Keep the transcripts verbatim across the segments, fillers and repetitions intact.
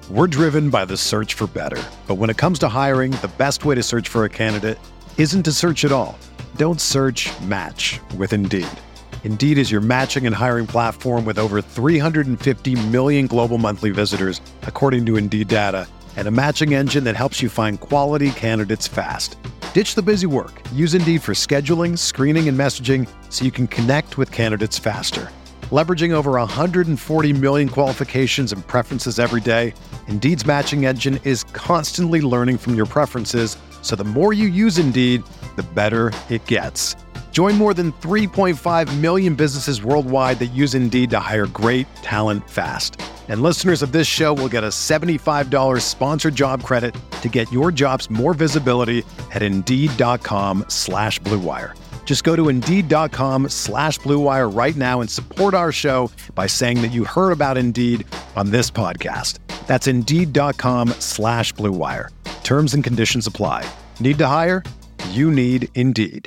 We're driven by the search for better. But when it comes to hiring, the best way to search for a candidate isn't to search at all. Don't search, match with Indeed. Indeed is your matching and hiring platform with over three hundred fifty million global monthly visitors, according to Indeed data, and a matching engine that helps you find quality candidates fast. Ditch the busy work. Use Indeed for scheduling, screening, and messaging so you can connect with candidates faster. Leveraging over one hundred forty million qualifications and preferences every day, Indeed's matching engine is constantly learning from your preferences, so the more you use Indeed, the better it gets. Join more than three point five million businesses worldwide that use Indeed to hire great talent fast. And listeners of this show will get a seventy-five dollars sponsored job credit to get your jobs more visibility at Indeed.com slash Blue Wire. Just go to Indeed.com slash Blue Wire right now and support our show by saying that you heard about Indeed on this podcast. That's Indeed.com slash Blue Wire. Terms and conditions apply. Need to hire? You need Indeed.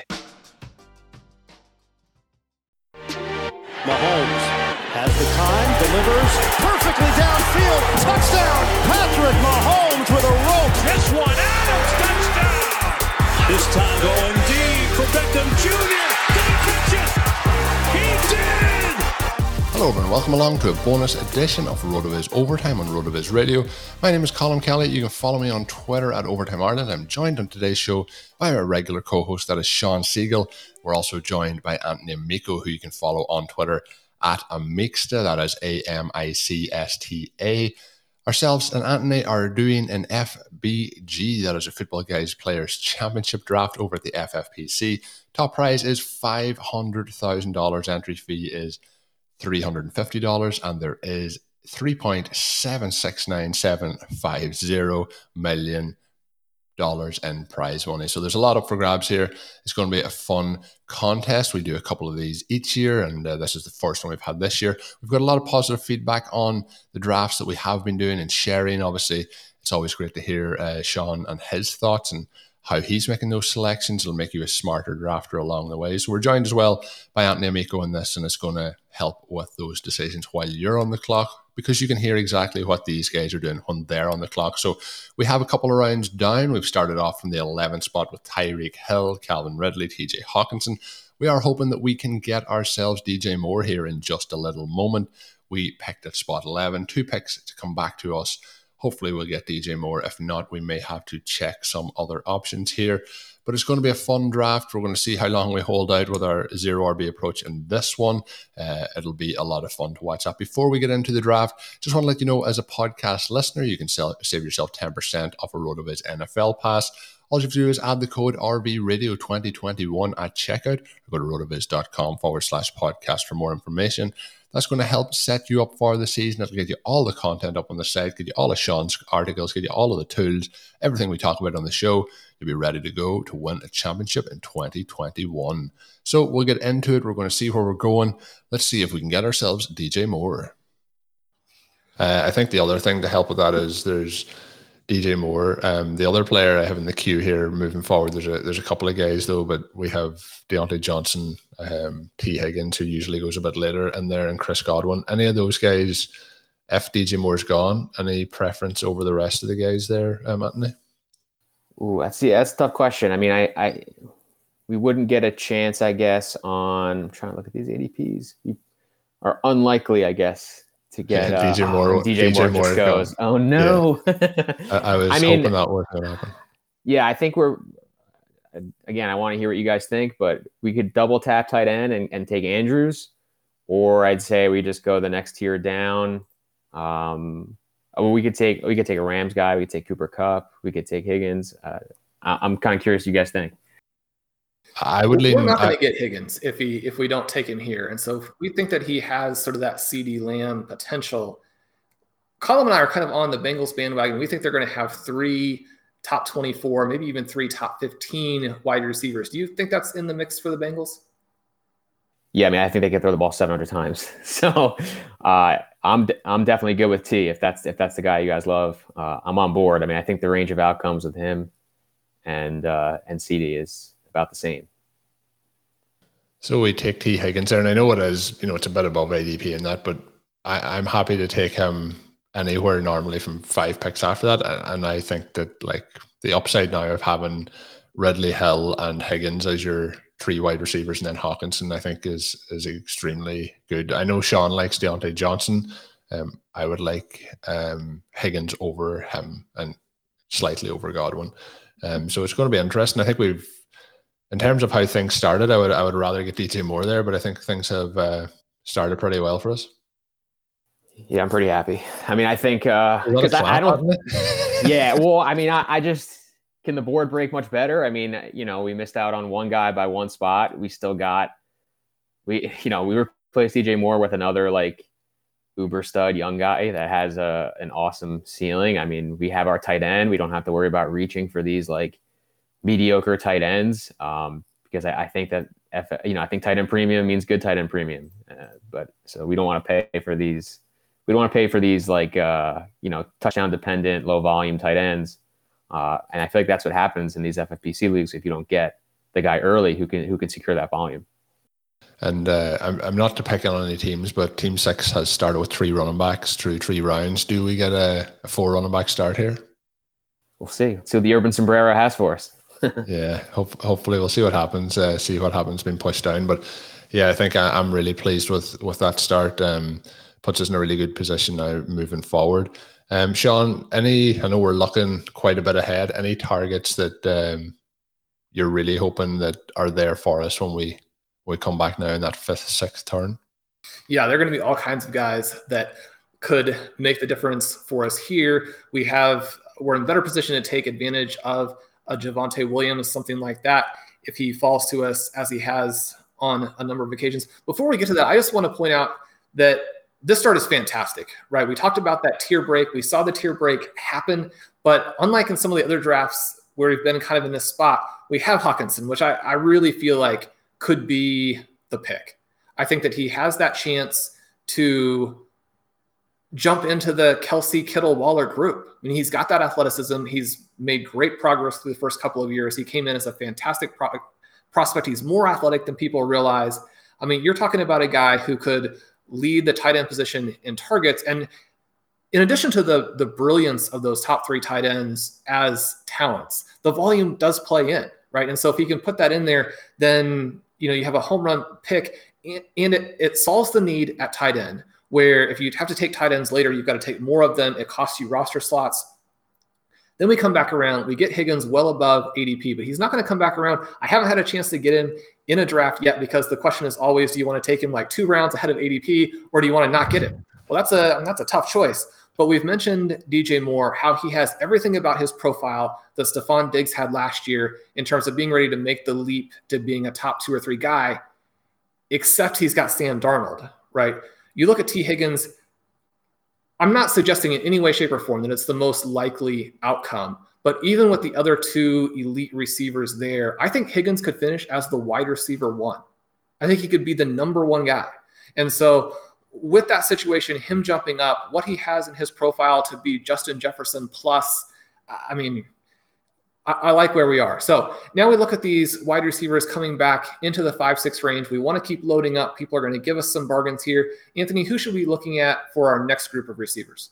Mahomes has the time, delivers perfectly downfield. Touchdown, Patrick Mahomes with a rope. This one, Adams, touchdown. This time going deep for Beckham Junior Did he catch it? He did! Hello everyone, welcome along to a bonus edition of RotoViz Overtime on RotoViz Radio. My name is Colin Kelly. You can follow me on Twitter at Overtime Ireland. I'm joined on today's show by our regular co-host, that is Sean Siegel. We're also joined by Anthony Amico, who you can follow on Twitter at Amicsta, that is A M I C S T A. Ourselves and Anthony are doing an F B G, that is a Football Guys Players Championship draft over at the F F P C. Top prize is five hundred thousand dollars. Entry fee is three hundred fifty dollars, and there is three point seven six nine seven five zero million dollars in prize money. So there's a lot up for grabs here. It's going to be a fun contest. We do a couple of these each year, and uh, this is the first one we've had this year. We've got a lot of positive feedback on the drafts that we have been doing and sharing. Obviously, it's always great to hear uh, Sean and his thoughts and how he's making those selections. It'll make you a smarter drafter along the way. So we're joined as well by Anthony Amico in this, and it's going to help with those decisions while you're on the clock, because you can hear exactly what these guys are doing when they're on the clock. So we have a couple of rounds down. We've started off from the eleventh spot with Tyreek Hill, Calvin Ridley, T J Hawkinson. We are hoping that we can get ourselves D J Moore here in just a little moment. We picked at spot eleven, two picks to come back to us. Hopefully we'll get D J Moore. If not, we may have to check some other options here. But it's going to be a fun draft. We're going to see how long we hold out with our zero R B approach in this one. Uh, it'll be a lot of fun to watch that. Before we get into the draft, just want to let you know, as a podcast listener, you can sell, save yourself ten percent off a RotoViz N F L pass. All you have to do is add the code R B Radio twenty twenty-one at checkout, or go to rotoviz.com forward slash podcast for more information. That's going to help set you up for the season. It'll get you all the content up on the site, get you all of Sean's articles, get you all of the tools, everything we talk about on the show. You'll be ready to go to win a championship in twenty twenty-one. So we'll get into it. We're going to see where we're going. Let's see if we can get ourselves D J Moore. Uh, I think the other thing to help with that is there's D J Moore. Um, the other player I have in the queue here moving forward, there's a there's a couple of guys though, but we have Deontay Johnson, um, T. Higgins, who usually goes a bit later in there, and Chris Godwin. Any of those guys, if D J Moore's gone, any preference over the rest of the guys there, um, Anthony? Ooh, that's yeah, that's a tough question. I mean, I, I we wouldn't get a chance, I guess, on I'm trying to look at these A D Ps. We are unlikely, I guess, to get yeah, uh, D J Moore. oh, D J, D J Moore, Moore just goes. Gone. Oh no! Yeah. I, I was I mean, hoping that would happen. Yeah, I think we're again. I want to hear what you guys think, but we could double tap tight end and, and take Andrews, or I'd say we just go the next tier down. Um, we could take we could take a Rams guy. We could take Cooper Kupp. We could take Higgins. Uh, I'm kind of curious what you guys think. I would We're lean. not going to I, get Higgins if he if we don't take him here, and so we think that he has sort of that CeeDee Lamb potential. Colin and I are kind of on the Bengals bandwagon. We think they're going to have three top twenty-four, maybe even three top fifteen wide receivers. Do you think that's in the mix for the Bengals? Yeah, I mean, I think they can throw the ball seven hundred times. So uh, I'm I'm definitely good with T if that's if that's the guy you guys love. Uh, I'm on board. I mean, I think the range of outcomes with him and uh, and CeeDee is about the same. So we take T. Higgins there, and I know it is, you know, it's a bit above A D P in that, but I, I'm happy to take him anywhere normally from five picks after that. And I think that like the upside now of having Ridley, Hill, and Higgins as your three wide receivers, and then Hawkinson, I think is is extremely good. I know Sean likes Deontay Johnson. Um, I would like um, Higgins over him and slightly over Godwin. Um, so it's going to be interesting. I think we've, in terms of how things started, I would I would rather get D J Moore there, but I think things have uh, started pretty well for us. Yeah, I'm pretty happy. I mean, I think because uh, I, I don't. Yeah, well, I mean, I, I just can the board break much better. I mean, you know, we missed out on one guy by one spot. We still got we, you know, we replaced D J Moore with another like uber stud young guy that has a an awesome ceiling. I mean, we have our tight end. We don't have to worry about reaching for these like mediocre tight ends um, because I, I think that F, you know I think tight end premium means good tight end premium, uh, but so we don't want to pay for these. We don't want to pay for these like uh, you know touchdown dependent, low volume tight ends, uh, and I feel like that's what happens in these F F P C leagues if you don't get the guy early who can who can secure that volume. And uh, I'm I'm not to pick on any teams, but Team Six has started with three running backs through three rounds. Do we get a, a four running back start here? We'll see. See what the Urban Sombrero has for us. Yeah, hope, hopefully we'll see what happens. Uh, see what happens being pushed down, but yeah, I think I, I'm really pleased with with that start. Um, puts us in a really good position now moving forward. Um, Sean, any, I know we're looking quite a bit ahead, any targets that um, you're really hoping that are there for us when we, we come back now in that fifth, sixth turn? Yeah, there are going to be all kinds of guys that could make the difference for us here. We have, we're in better position to take advantage of a Javonte Williams, something like that, if he falls to us as he has on a number of occasions. Before we get to that, I just want to point out that this start is fantastic, right? We talked about that tier break. We saw the tier break happen, but unlike in some of the other drafts where we've been kind of in this spot, we have Hawkinson, which I, I really feel like could be the pick. I think that he has that chance to jump into the Kelsey, Kittle, Waller group. I mean, he's got that athleticism. He's made great progress through the first couple of years. He came in as a fantastic pro- prospect. He's more athletic than people realize. I mean, you're talking about a guy who could lead the tight end position in targets. And in addition to the, the brilliance of those top three tight ends as talents, the volume does play in, right? And so if he can put that in there, then, you know, you have a home run pick, and it, it solves the need at tight end, where if you have to take tight ends later, you've got to take more of them. It costs you roster slots. Then we come back around. We get Higgins well above A D P, but he's not going to come back around. I haven't had a chance to get him in a draft yet because the question is always, do you want to take him like two rounds ahead of A D P, or do you want to not get him? Well, that's a that's a tough choice. But we've mentioned D J Moore, how he has everything about his profile that Stephon Diggs had last year in terms of being ready to make the leap to being a top two or three guy, except he's got Sam Darnold, right? You look at T. Higgins, I'm not suggesting in any way, shape, or form that it's the most likely outcome, but even with the other two elite receivers there, I think Higgins could finish as the wide receiver one. I think he could be the number one guy. And so with that situation, him jumping up, what he has in his profile to be Justin Jefferson plus, I mean, I, I like where we are. So now we look at these wide receivers coming back into the five, six range. We want to keep loading up. People are going to give us some bargains here. Anthony, who should we be looking at for our next group of receivers?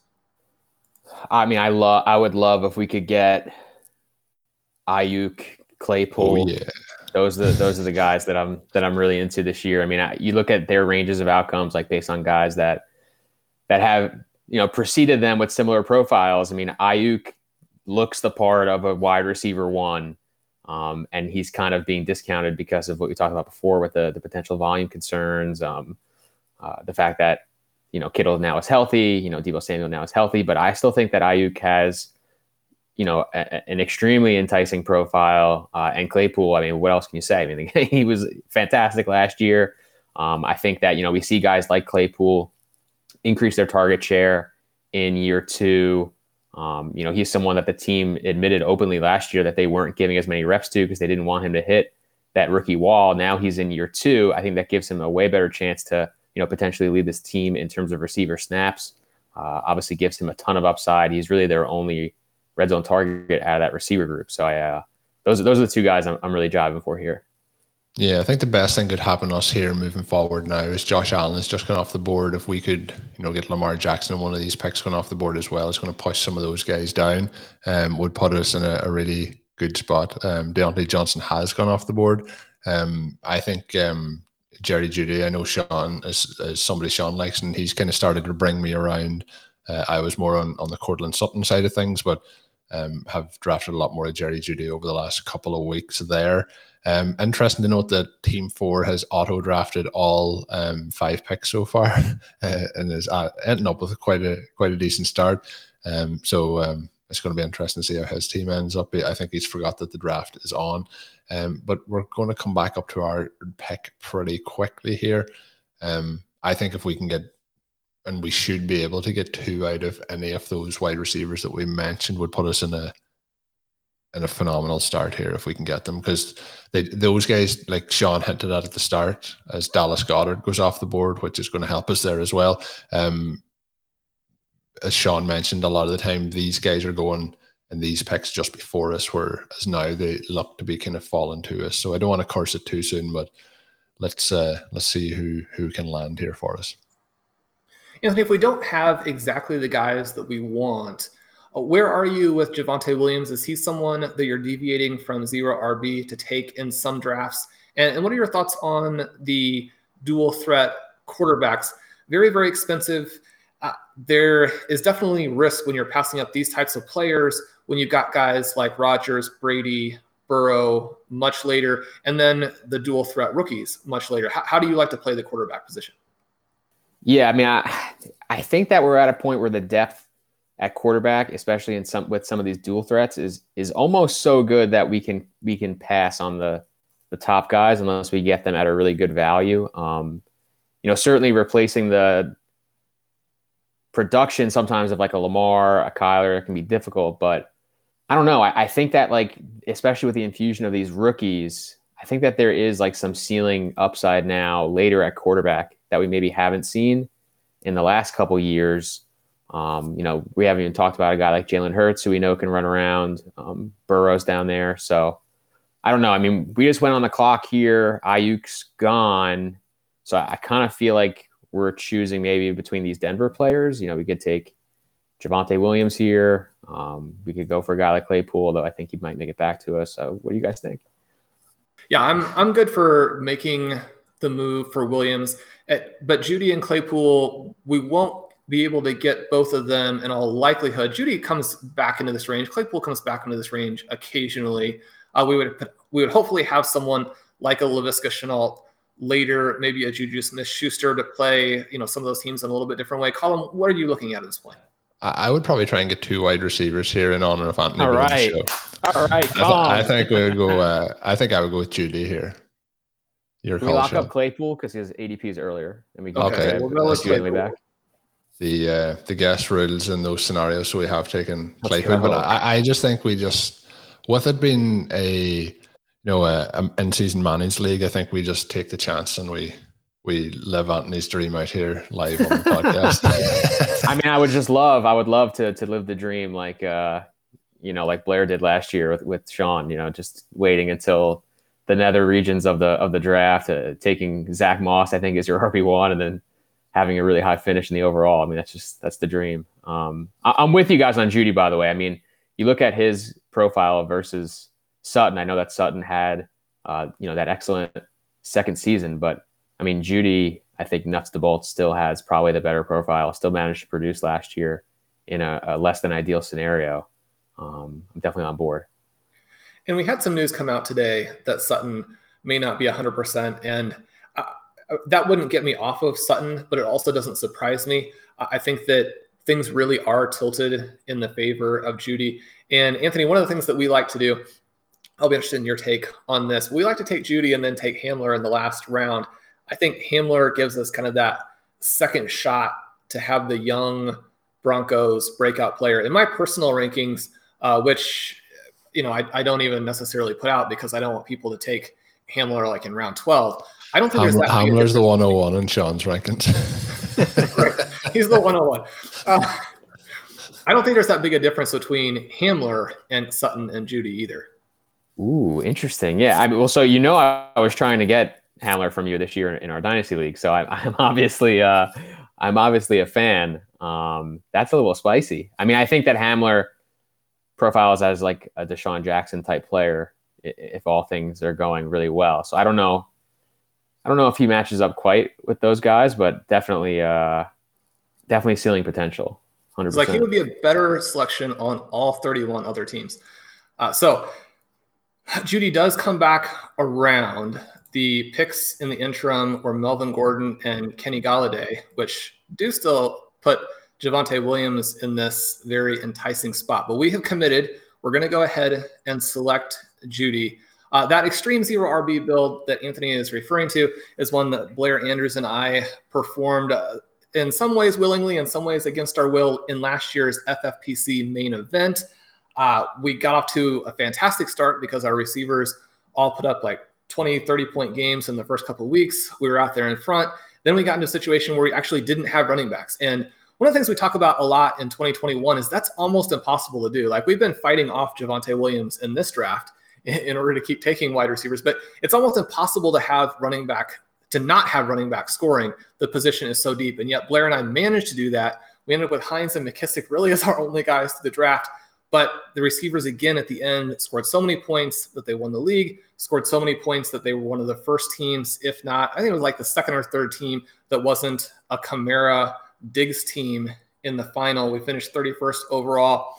I mean, I love, I would love if we could get Ayuk, Claypool. Oh, yeah. Those are the, those are the guys that I'm that I'm really into this year. I mean, I, you look at their ranges of outcomes, like based on guys that that have you know preceded them with similar profiles. I mean, Ayuk looks the part of a wide receiver one, um, and he's kind of being discounted because of what we talked about before with the the potential volume concerns, um, uh, the fact that you know Kittle now is healthy, you know Deebo Samuel now is healthy, but I still think that Ayuk has you know, a, an extremely enticing profile. Uh, and Claypool, I mean, what else can you say? I mean, he was fantastic last year. Um, I think that, you know, we see guys like Claypool increase their target share in year two. Um, you know, he's someone that the team admitted openly last year that they weren't giving as many reps to because they didn't want him to hit that rookie wall. Now he's in year two. I think that gives him a way better chance to, you know, potentially lead this team in terms of receiver snaps. Uh, obviously gives him a ton of upside. He's really their only red zone target out of that receiver group. So I, uh, those are those are the two guys I'm, I'm really driving for here. Yeah, I think the best thing could happen to us here moving forward now is Josh Allen has just gone off the board. If we could, you know, get Lamar Jackson and one of these picks going off the board as well, it's going to push some of those guys down. Um, would put us in a, a really good spot. Um, Deontay Johnson has gone off the board. Um, I think um, Jerry Jeudy, I know Sean is, is somebody Sean likes, and he's kind of started to bring me around. Uh, I was more on, on the Courtland Sutton side of things, but um, have drafted a lot more of Jerry Jeudy over the last couple of weeks there. Um, interesting to note that Team Four has auto-drafted all um, five picks so far, uh, and is uh, ending up with quite a quite a decent start. Um, so um, it's going to be interesting to see how his team ends up. I think he's forgot that the draft is on. Um, but we're going to come back up to our pick pretty quickly here. Um, I think if we can get, and we should be able to get two out of any of those wide receivers that we mentioned, would put us in a in a phenomenal start here if we can get them, because they those guys, like Sean hinted at at the start, as Dallas Goedert goes off the board, which is going to help us there as well. Um, as Sean mentioned, a lot of the time these guys are going and these picks just before us, whereas now they look to be kind of falling to us. So I don't want to curse it too soon, but let's uh, let's see who who can land here for us. Anthony, if we don't have exactly the guys that we want, where are you with Javonte Williams? Is he someone that you're deviating from zero R B to take in some drafts? And, and what are your thoughts on the dual threat quarterbacks? Very, very expensive. Uh, there is definitely risk when you're passing up these types of players when you've got guys like Rodgers, Brady, Burrow much later, and then the dual threat rookies much later. How, how do you like to play the quarterback position? Yeah, I mean, I, I think that we're at a point where the depth at quarterback, especially in some with some of these dual threats, is is almost so good that we can we can pass on the the top guys unless we get them at a really good value. Um, you know, certainly replacing the production sometimes of like a Lamar, a Kyler can be difficult, but I don't know. I, I think that, like, especially with the infusion of these rookies, I think that there is like some ceiling upside now later at quarterback that we maybe haven't seen in the last couple years. Um, you know, we haven't even talked about a guy like Jalen Hurts, who we know can run around. Um, Burrow's down there. So I don't know. I mean, we just went on the clock here. Ayuk's gone. So I, I kind of feel like we're choosing maybe between these Denver players. You know, we could take Javonte Williams here. Um, we could go for a guy like Claypool, though I think he might make it back to us. So what do you guys think? Yeah, I'm I'm good for making the move for Williams. But Jeudy and Claypool, we won't be able to get both of them in all likelihood. Jeudy comes back into this range. Claypool comes back into this range occasionally. Uh, we would we would hopefully have someone like a Laviska Shenault later, maybe a Juju Smith-Schuster to play, you know, some of those teams in a little bit different way. Colin, what are you looking at at this point? I would probably try and get two wide receivers here in honor of Anthony. All right, all right. I, th- I think we would go. Uh, I think I would go with Jeudy here. Your Can we lock up Claypool because his A D P is earlier, and we can okay. We'll go with Claypool. Back. The uh, the guest rules in those scenarios, so we have taken Claypool. But I, I just think we just, with it being a you know a, a in-season managed league, I think we just take the chance and we we live Anthony's dream out here live on the podcast. I mean, I would just love, I would love to to live the dream like uh, you know, like Blair did last year with, with Sean. You know, just waiting until the nether regions of the of the draft, uh, taking Zach Moss, I think, is your R B one, and then having a really high finish in the overall. I mean, that's just that's the dream. Um, I, I'm with you guys on Jeudy, by the way. I mean, you look at his profile versus Sutton. I know that Sutton had, uh, you know, that excellent second season, but I mean, Jeudy, I think nuts to bolts still has probably the better profile. Still managed to produce last year in a, a less than ideal scenario. Um, I'm definitely on board. And we had some news come out today that Sutton may not be one hundred percent. And uh, that wouldn't get me off of Sutton, but it also doesn't surprise me. I think that things really are tilted in the favor of Jeudy. And Anthony, one of the things that we like to do, I'll be interested in your take on this. We like to take Jeudy and then take Hamler in the last round. I think Hamler gives us kind of that second shot to have the young Broncos breakout player. In my personal rankings, uh, which you know, I, I don't even necessarily put out because I don't want people to take Hamler like in round twelve. I don't think Ham- there's that. Hamler's the one oh one in Sean's rankings. Right. He's the one oh one. Uh, I don't think there's that big a difference between Hamler and Sutton and Jeudy either. Ooh, interesting. Yeah. I mean, well, so you know, I, I was trying to get Hamler from you this year in, in our Dynasty League, so I, I'm obviously, uh, I'm obviously a fan. Um, that's a little spicy. I mean, I think that Hamler profiles as like a Deshaun Jackson type player if all things are going really well. So I don't know. I don't know if he matches up quite with those guys, but definitely, uh, definitely ceiling potential. one hundred percent. It's like he would be a better selection on all thirty-one other teams. Uh, so Jeudy does come back around. The picks in the interim were Melvin Gordon and Kenny Golladay, which do still put Javonte Williams in this very enticing spot. But we have committed. We're going to go ahead and select Jeudy. Uh, that extreme zero R B build that Anthony is referring to is one that Blair Andrews and I performed uh, in some ways willingly, in some ways against our will in last year's F F P C main event. Uh, we got off to a fantastic start because our receivers all put up like twenty, thirty point games in the first couple of weeks. We were out there in front. Then we got into a situation where we actually didn't have running backs. And one of the things we talk about a lot in twenty twenty-one is that's almost impossible to do. Like we've been fighting off Javonte Williams in this draft in order to keep taking wide receivers, but it's almost impossible to have running back, to not have running back scoring. The position is so deep. And yet Blair and I managed to do that. We ended up with Hines and McKissick really as our only guys to the draft, but the receivers again at the end scored so many points that they won the league, scored so many points that they were one of the first teams, if not, I think it was like the second or third team that wasn't a Kamara Diggs team in the final. We finished thirty-first overall.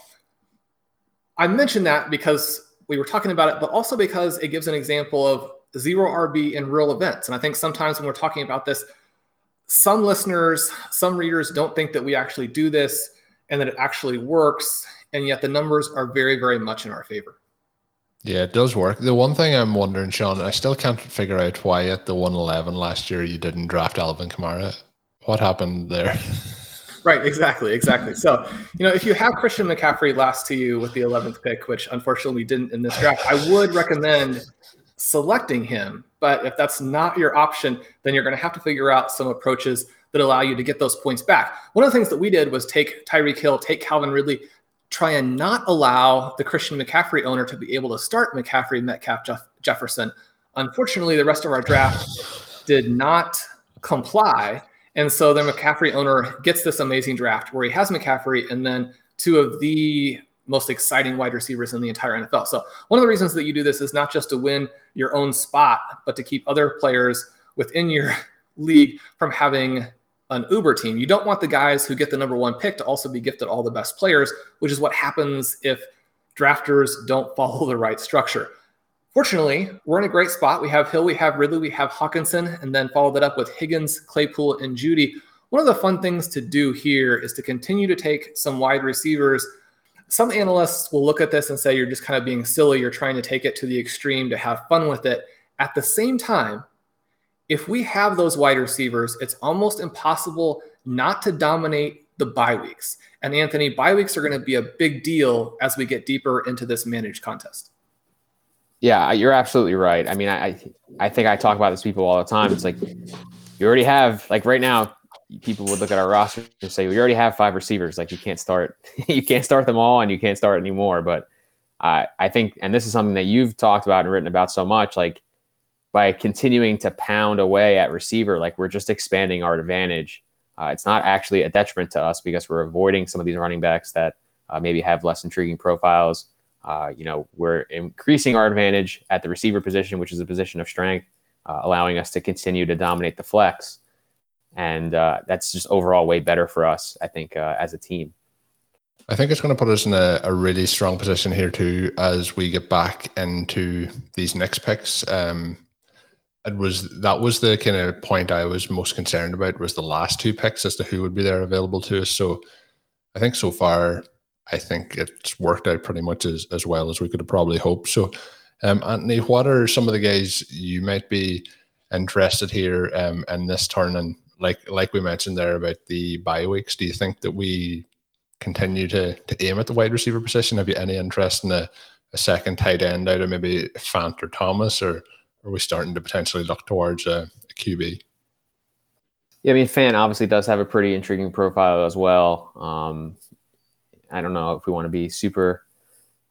I mentioned that because we were talking about it, but also because it gives an example of zero R B in real events. And I think sometimes when we're talking about this, some listeners, some readers don't think that we actually do this and that it actually works. And yet the numbers are very, very much in our favor. Yeah, it does work. The one thing I'm wondering, Sean, I still can't figure out why at the one eleven last year you didn't draft Alvin Kamara. What happened there? Right, exactly, exactly. So, you know, if you have Christian McCaffrey last to you with the eleventh pick, which unfortunately we didn't in this draft, I would recommend selecting him. But if that's not your option, then you're going to have to figure out some approaches that allow you to get those points back. One of the things that we did was take Tyreek Hill, take Calvin Ridley, try and not allow the Christian McCaffrey owner to be able to start McCaffrey, Metcalf, Jeff- Jefferson. Unfortunately, the rest of our draft did not comply. And so the McCaffrey owner gets this amazing draft where he has McCaffrey and then two of the most exciting wide receivers in the entire N F L. So one of the reasons that you do this is not just to win your own spot, but to keep other players within your league from having an Uber team. You don't want the guys who get the number one pick to also be gifted all the best players, which is what happens if drafters don't follow the right structure. Fortunately, we're in a great spot. We have Hill, we have Ridley, we have Hawkinson, and then followed that up with Higgins, Claypool, and Jeudy. One of the fun things to do here is to continue to take some wide receivers. Some analysts will look at this and say you're just kind of being silly. You're trying to take it to the extreme to have fun with it. At the same time, if we have those wide receivers, it's almost impossible not to dominate the bye weeks. And Anthony, bye weeks are going to be a big deal as we get deeper into this managed contest. Yeah, you're absolutely right. I mean, I I think I talk about this to people all the time. It's like you already have, like right now, people would look at our roster and say, we already have five receivers. Like you can't start, you can't start them all and you can't start anymore. But uh, I think, and this is something that you've talked about and written about so much, like by continuing to pound away at receiver, like we're just expanding our advantage. Uh, it's not actually a detriment to us because we're avoiding some of these running backs that uh, maybe have less intriguing profiles. Uh, you know, we're increasing our advantage at the receiver position, which is a position of strength, uh, allowing us to continue to dominate the flex. And uh, that's just overall way better for us, I think, uh, as a team. I think it's going to put us in a, a really strong position here too, as we get back into these next picks. Um, it was that was the kind of point I was most concerned about, was the last two picks as to who would be there available to us. So I think so far, I think it's worked out pretty much as, as well as we could have probably hoped. So, um, Anthony, what are some of the guys you might be interested here um, in this turn? And like like we mentioned there about the bye weeks, do you think that we continue to to aim at the wide receiver position? Have you any interest in a, a second tight end out of maybe Fant or Thomas, or are we starting to potentially look towards a, a Q B? Yeah, I mean, Fant obviously does have a pretty intriguing profile as well. Um, I don't know if we want to be super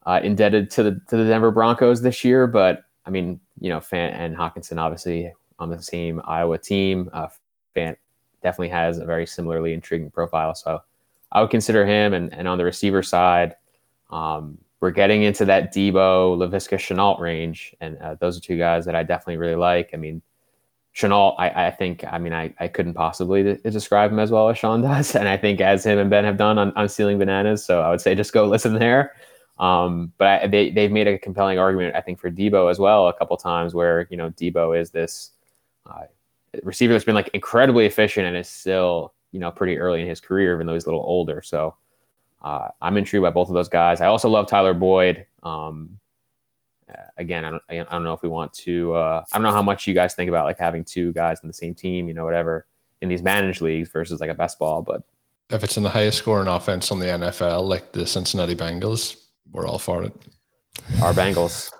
uh, indebted to the to the Denver Broncos this year. But I mean, you know, Fant and Hockenson obviously on the same Iowa team. Uh, Fant definitely has a very similarly intriguing profile, so I would consider him. And and on the receiver side, um, we're getting into that Debo, Laviska Shenault range, and uh, those are two guys that I definitely really like. I mean, Shenault, I, I think, I mean, I, I couldn't possibly d- describe him as well as Sean does. And I think as him and Ben have done on, on Stealing Bananas. So I would say just go listen there. Um, but I, they, they've made a compelling argument, I think, for Debo as well a couple times where, you know, Debo is this uh, receiver that's been like incredibly efficient and is still, you know, pretty early in his career, even though he's a little older. So uh, I'm intrigued by both of those guys. I also love Tyler Boyd. Um, Again, I don't, I don't know if we want to, uh, I don't know how much you guys think about like having two guys in the same team, you know, whatever, in these managed leagues versus like a best ball. But if it's in the highest scoring offense on the N F L, like the Cincinnati Bengals, we're all for it. Our Bengals.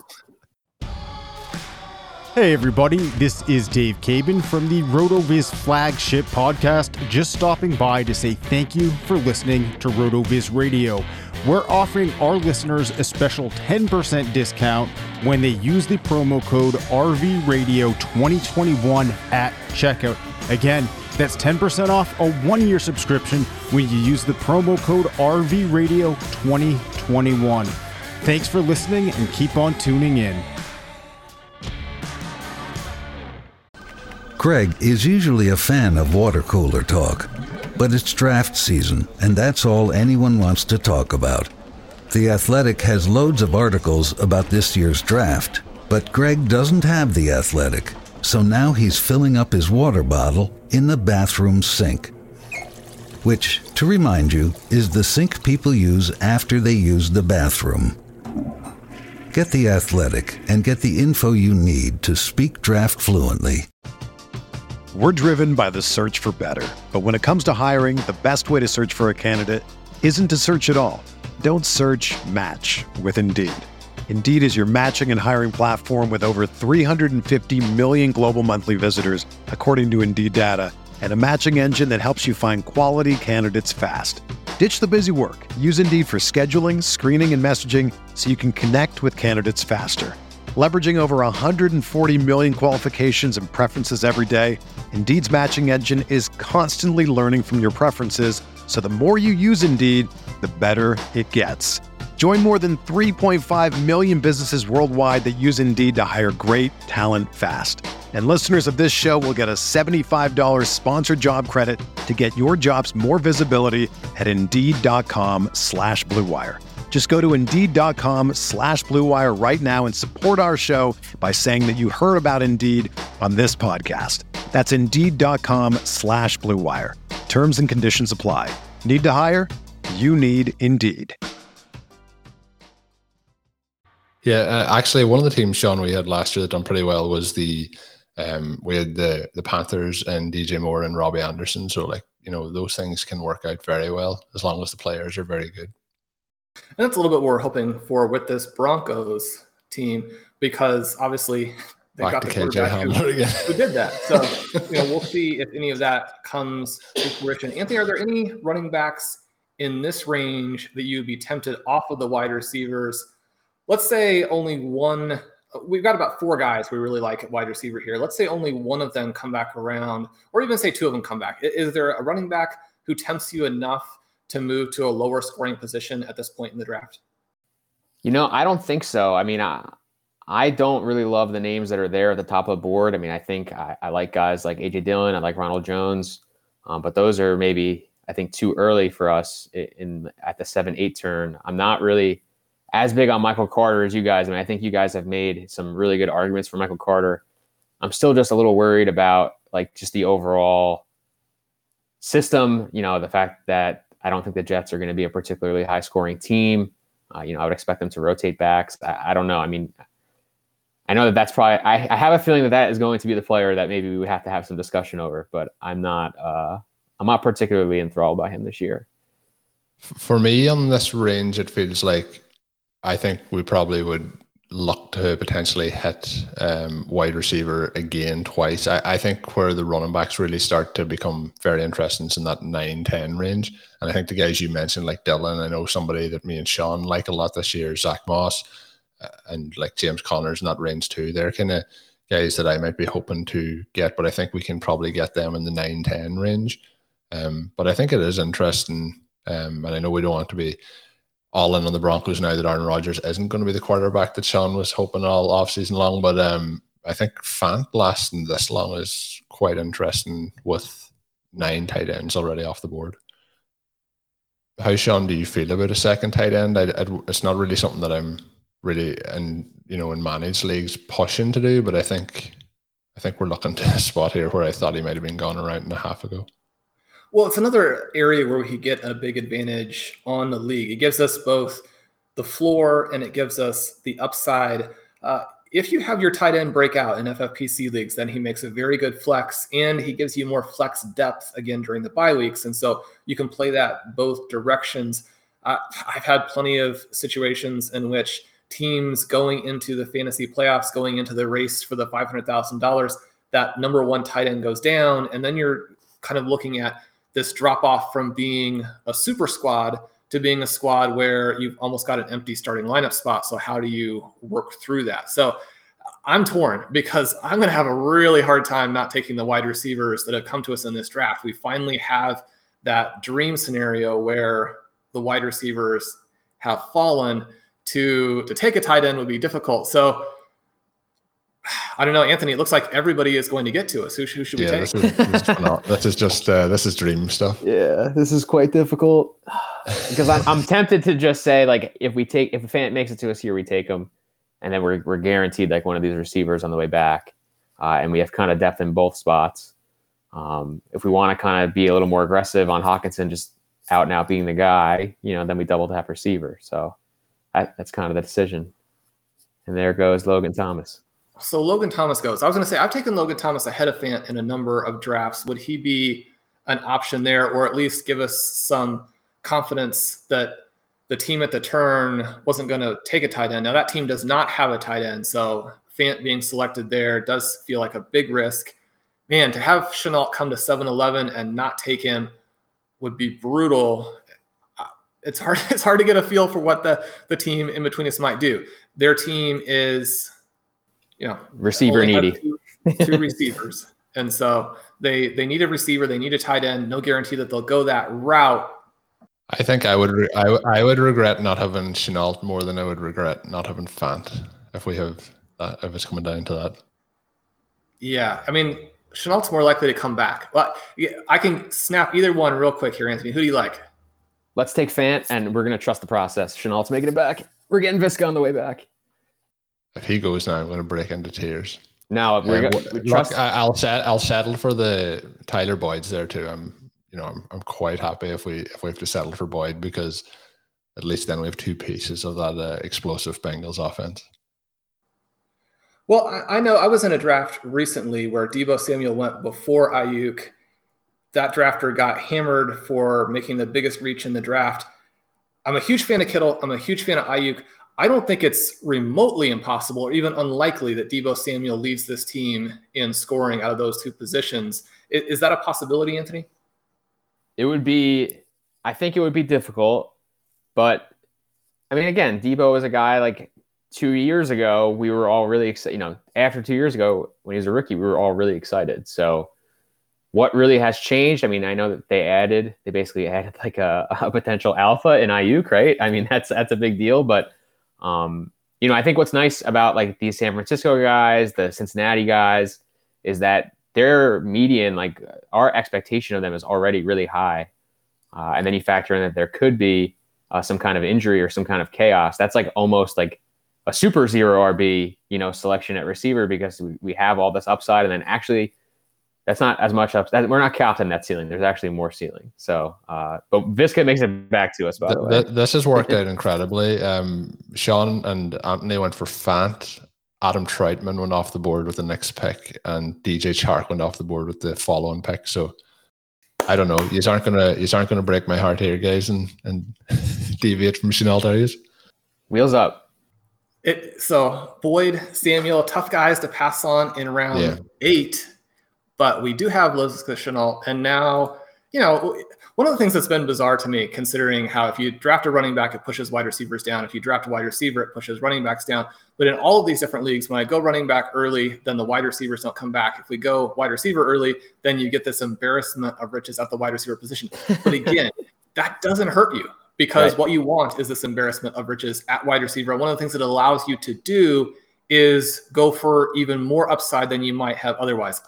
Hey everybody, this is Dave Cabin from the RotoViz flagship podcast, just stopping by to say thank you for listening to RotoViz Radio. We're offering our listeners a special ten percent discount when they use the promo code R V Radio twenty twenty-one at checkout. Again, that's ten percent off a one-year subscription when you use the promo code R V Radio twenty twenty-one. Thanks for listening and keep on tuning in. Craig is usually a fan of water cooler talk, but it's draft season, and that's all anyone wants to talk about. The Athletic has loads of articles about this year's draft, but Greg doesn't have The Athletic, so now he's filling up his water bottle in the bathroom sink, which, to remind you, is the sink people use after they use the bathroom. Get The Athletic and get the info you need to speak draft fluently. We're driven by the search for better. But when it comes to hiring, the best way to search for a candidate isn't to search at all. Don't search, match with Indeed. Indeed is your matching and hiring platform with over three hundred fifty million global monthly visitors, according to Indeed data, and a matching engine that helps you find quality candidates fast. Ditch the busy work. Use Indeed for scheduling, screening, and messaging so you can connect with candidates faster. Leveraging over one hundred forty million qualifications and preferences every day, Indeed's matching engine is constantly learning from your preferences, so the more you use Indeed, the better it gets. Join more than three point five million businesses worldwide that use Indeed to hire great talent fast. And listeners of this show will get a seventy-five dollars sponsored job credit to get your jobs more visibility at Indeed.com slash Blue Wire. Just go to Indeed.com slash Blue Wire right now and support our show by saying that you heard about Indeed on this podcast. That's Indeed.com slash Blue Wire. Terms and conditions apply. Need to hire? You need Indeed. Yeah, uh, actually, one of the teams, Sean, we had last year that done pretty well was the um, we had the the Panthers and D J Moore and Robbie Anderson. So, like, you know, those things can work out very well as long as the players are very good. And that's a little bit what we're hoping for with this Broncos team, because obviously they Back got to the K J quarterback who, Hamler again. who did that. So, you know, we'll see if any of that comes to fruition. Anthony, are there any running backs in this range that you'd be tempted off of the wide receivers? Let's say only one. We've got about four guys we really like at wide receiver here. Let's say only one of them come back around, or even say two of them come back. Is there a running back who tempts you enough to move to a lower scoring position at this point in the draft? You know, I don't think so. I mean, I, I don't really love the names that are there at the top of the board. I mean, I think I, I like guys like A J Dillon. I like Ronald Jones. Um, but those are maybe, I think, too early for us in, in at the seven eight turn. I'm not really as big on Michael Carter as you guys. I mean, I think you guys have made some really good arguments for Michael Carter. I'm still just a little worried about like just the overall system, you know, the fact that I don't think the Jets are going to be a particularly high scoring team. Uh, you know, I would expect them to rotate backs. I, I don't know. I mean, I know that that's probably, I, I have a feeling that that is going to be the player that maybe we would have to have some discussion over, but I'm not, uh, I'm not particularly enthralled by him this year. For me on this range, it feels like I think we probably would look to potentially hit um, wide receiver again twice. I, I think where the running backs really start to become very interesting is in that nine ten range. And I think the guys you mentioned, like Dylan, I know somebody that me and Sean like a lot this year, Zach Moss, uh, and like James Connors in that range too. They're kind of guys that I might be hoping to get, but I think we can probably get them in the nine ten range. Um, but I think it is interesting, um, and I know we don't want to be all in on the Broncos now that Aaron Rodgers isn't going to be the quarterback that Sean was hoping all offseason long. But um, I think Fant lasting this long is quite interesting with nine tight ends already off the board. How, Sean, do you feel about a second tight end? I, I, it's not really something that I'm really, and you know, in managed leagues pushing to do, but I think I think we're looking to a spot here where I thought he might have been gone a round and a half ago. Well, it's another area where we could get a big advantage on the league. It gives us both the floor and it gives us the upside. Uh, if you have your tight end breakout in F F P C leagues, then he makes a very good flex, and he gives you more flex depth again during the bye weeks. And so you can play that both directions. Uh, I've had plenty of situations in which teams going into the fantasy playoffs, going into the race for the five hundred thousand dollars, that number one tight end goes down, and then you're kind of looking at this drop off from being a super squad to being a squad where you've almost got an empty starting lineup spot. So how do you work through that? So I'm torn because I'm going to have a really hard time not taking the wide receivers that have come to us in this draft. We finally have that dream scenario where the wide receivers have fallen. To, to take a tight end would be difficult. So I don't know, Anthony, it looks like everybody is going to get to us. Who, who should we yeah, take? This is, this, is this is just uh, this is dream stuff. Yeah, this is quite difficult because I'm I'm tempted to just say, like, if we take if a fan makes it to us here, we take them, and then we're we're guaranteed like one of these receivers on the way back, uh, and we have kind of depth in both spots. Um, if we want to kind of be a little more aggressive on Hockenson, just out and out being the guy, you know, then we double tap receiver. So I, that's kind of the decision. And there goes Logan Thomas. So Logan Thomas goes. I was going to say, I've taken Logan Thomas ahead of Fant in a number of drafts. Would he be an option there, or at least give us some confidence that the team at the turn wasn't going to take a tight end? Now, that team does not have a tight end, so Fant being selected there does feel like a big risk. Man, to have Shenault come to seven eleven and not take him would be brutal. It's hard, it's hard to get a feel for what the, the team in between us might do. Their team is... you know, receiver needy, two, two receivers. And so they, they need a receiver. They need a tight end. No guarantee that they'll go that route. I think I would, re- I, w- I would regret not having Shenault more than I would regret not having Fant if we have that, if it's coming down to that. Yeah. I mean, Shenault's more likely to come back. But yeah, I can snap either one real quick here, Anthony. Who do you like? Let's take Fant, and we're going to trust the process. Shenault's making it back. We're getting Visca on the way back. If he goes now, I'm going to break into tears. No, we're um, gonna, we look, trust. I, I'll set, I'll settle for the Tyler Boyd's there too. I'm, you know, I'm, I'm quite happy if we if we have to settle for Boyd, because at least then we have two pieces of that uh, explosive Bengals offense. Well, I, I know I was in a draft recently where Deebo Samuel went before Ayuk. That drafter got hammered for making the biggest reach in the draft. I'm a huge fan of Kittle. I'm a huge fan of Ayuk. I don't think it's remotely impossible or even unlikely that Deebo Samuel leads this team in scoring out of those two positions. Is, is that a possibility, Anthony? It would be, I think it would be difficult, but I mean, again, Deebo is a guy like two years ago, we were all really excited. You know, after two years ago, when he was a rookie, we were all really excited. So what really has changed? I mean, I know that they added, they basically added like a, a potential alpha in Ayuk, right? I mean, that's, that's a big deal, but Um, you know, I think what's nice about like these San Francisco guys, the Cincinnati guys, is that their median, like our expectation of them is already really high. Uh, and then you factor in that there could be uh, some kind of injury or some kind of chaos. That's like almost like a super zero R B, you know, selection at receiver, because we, we have all this upside. And then actually that's not as much upside. We're not capped in that ceiling. There's actually more ceiling. So, uh, but Visca makes it back to us, by the, the way. This has worked out incredibly. Um, Sean and Anthony went for Fant. Adam Troutman went off the board with the next pick, and D J Chark went off the board with the following pick. So I don't know. You aren't gonna, you aren't gonna break my heart here, guys, and and deviate from Shenault, are you? Wheels up. It so Boyd, Samuel, tough guys to pass on in round yeah. eight, but we do have Laviska Shenault, and now you know one of the things that's been bizarre to me, considering how if you draft a running back, it pushes wide receivers down. If you draft a wide receiver, it pushes running backs down. But in all of these different leagues, when I go running back early, then the wide receivers don't come back. If we go wide receiver early, then you get this embarrassment of riches at the wide receiver position. But again, that doesn't hurt you. Because right. what you want is this embarrassment of riches at wide receiver. One of the things it allows you to do is go for even more upside than you might have otherwise.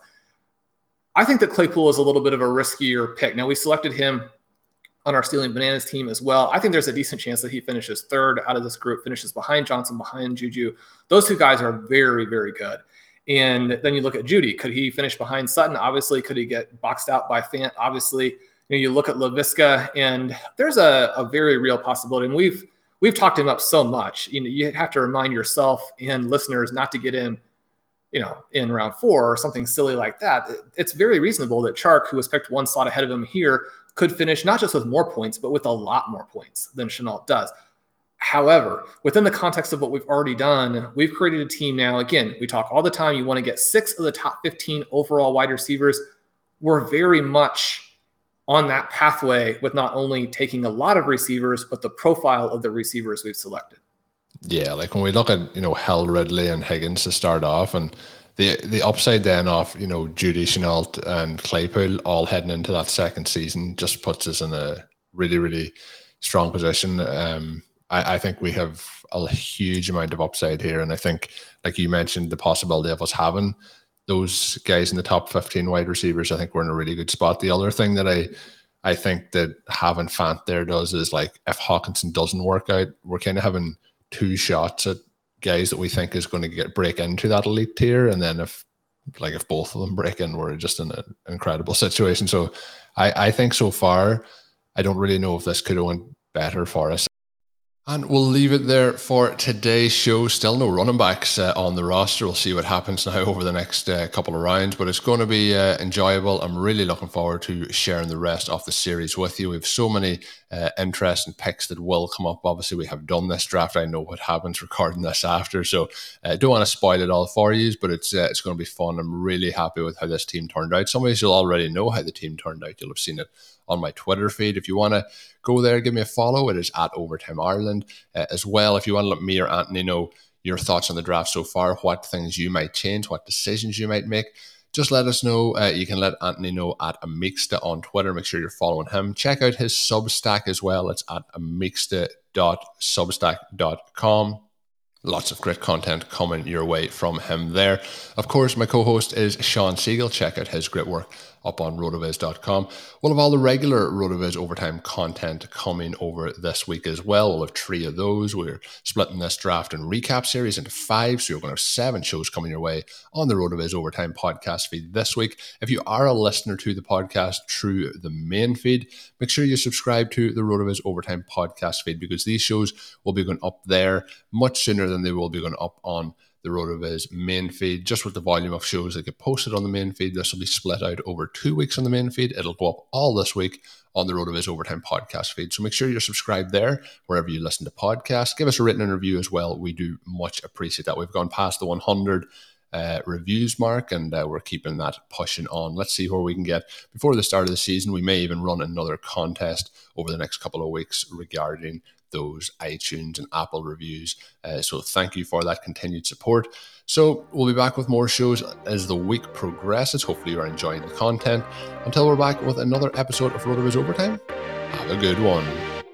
I think that Claypool is a little bit of a riskier pick. Now, we selected him on our Stealing Bananas team as well. I think there's a decent chance that he finishes third out of this group, finishes behind Johnson, behind Juju. Those two guys are very, very good. And then you look at Judy. Could he finish behind Sutton? Obviously. Could he get boxed out by Fant? Obviously. You know, you look at Laviska, and there's a, a very real possibility. And we've we've talked him up so much. You know, you have to remind yourself and listeners not to get in, you know, in round four or something silly like that. It's very reasonable that Chark, who was picked one slot ahead of him here, could finish not just with more points, but with a lot more points than Shenault does. However, within the context of what we've already done, we've created a team now. Again, we talk all the time. You want to get six of the top fifteen overall wide receivers. We're very much on that pathway with not only taking a lot of receivers, but the profile of the receivers we've selected. Yeah, like when we look at, you know, Hill, Ridley, and Higgins to start off, and the the upside then off, you know, Judy, Shenault, and Claypool all heading into that second season just puts us in a really, really strong position. Um, I, I think we have a huge amount of upside here, and I think, like you mentioned, the possibility of us having those guys in the top fifteen wide receivers, I think we're in a really good spot. The other thing that I I think that having Fant there does is, like, if Hawkinson doesn't work out, we're kind of having two shots at guys that we think is going to get break into that elite tier. And then if like if both of them break in, we're just in an incredible situation. So I, I think so far, I don't really know if this could have went better for us. And we'll leave it there for today's show. Still no running backs uh, on the roster. We'll see what happens now over the next uh, couple of rounds, but it's going to be uh, enjoyable. I'm really looking forward to sharing the rest of the series with you. We have so many uh, interesting picks that will come up. Obviously, we have done this draft. I know what happens recording this after, so I uh, don't want to spoil it all for you, but it's uh, it's going to be fun. I'm really happy with how this team turned out. Some of you will already know how the team turned out. You'll have seen it on my Twitter feed. If you want to go there, give me a follow. It is at Overtime Ireland. Uh, as well, if you want to let me or Anthony know your thoughts on the draft so far, what things you might change, what decisions you might make, just let us know. Uh, you can let Anthony know at Amixta on Twitter. Make sure you're following him. Check out his Substack as well. It's at amixta dot substack dot com. Lots of great content coming your way from him there. Of course, my co-host is Sean Siegel. Check out his great work up on rotoviz dot com. We'll have all the regular RotoViz Overtime content coming over this week as well. We'll have three of those. We're splitting this draft and recap series into five, so you're going to have seven shows coming your way on the RotoViz Overtime podcast feed this week. If you are a listener to the podcast through the main feed, make sure you subscribe to the RotoViz Overtime podcast feed, because these shows will be going up there much sooner than they will be going up on the RotoViz main feed. Just with the volume of shows that get posted on the main feed, this will be split out over two weeks on the main feed. It'll go up all this week on the RotoViz Overtime podcast feed. So make sure you're subscribed there wherever you listen to podcasts. Give us a written review as well. We do much appreciate that. We've gone past the one hundred uh, reviews mark, and uh, we're keeping that pushing on. Let's see where we can get before the start of the season. We may even run another contest over the next couple of weeks regarding those iTunes and Apple reviews. Uh, so thank you for that continued support. So we'll be back with more shows as the week progresses. Hopefully you're enjoying the content. Until we're back with another episode of RotoViz Overtime, have a good one.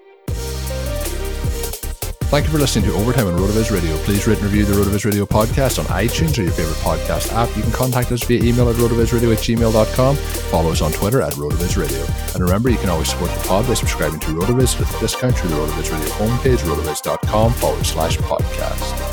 Thank you for listening to Overtime on RotoViz Radio. Please rate and review the RotoViz Radio podcast on iTunes or your favorite podcast app. You can contact us via email at rotovizradio at gmail dot com. Follow us on Twitter at RotoViz Radio. And remember, you can always support the pod by subscribing to RotoViz with a discount through the RotoViz Radio homepage, rotoviz dot com forward slash podcast.